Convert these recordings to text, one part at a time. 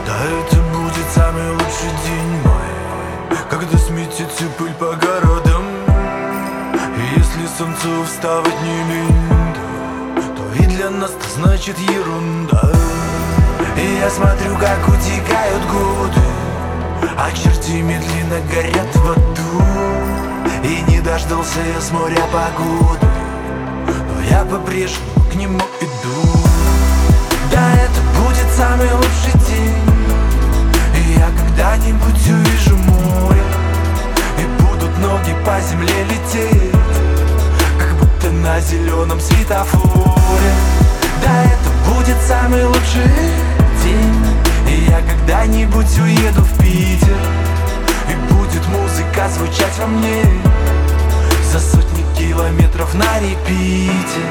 Да это будет самый лучший день мой, когда сметется пыль по городам. И если солнцу вставать не лень, то и для нас это значит ерунда. И я смотрю, как утекают годы, а черти медленно горят в аду. И не дождался я с моря погоды, но я по-прежнему к нему иду. Да это будет самый лучший день, и я когда-нибудь увижу море, и будут ноги по земле лететь, как будто на зеленом светофоре. Да это будет самый лучший день, и я когда-нибудь уеду в Питер, и будет музыка звучать во мне за сотни километров на репите.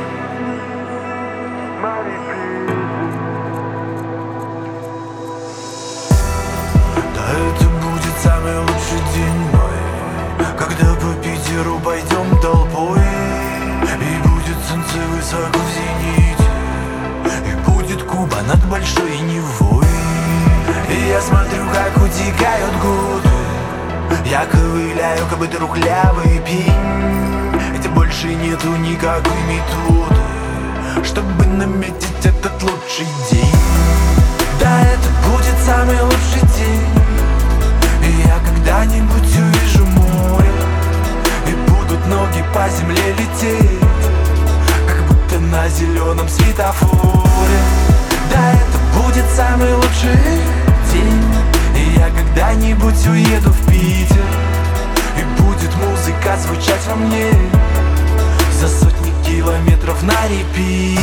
Да это будет самый лучший день мой, когда по Питеру пойдем толпой, и будет солнце высоко в зените, и будет Куба над большой Невой. И я смотрю, как утекают годы, я ковыляю, как бы трухлявый пень, ведь больше нету никакой методы, чтобы наметить этот лучший день. Да это будет самый лучший день, и я когда-нибудь увижу море, и будут ноги по земле лететь, как будто на зеленом светофоре. Да это будет самый лучший день, и я когда-нибудь уеду в Питер, и будет музыка звучать во мне за сотни километров на репите.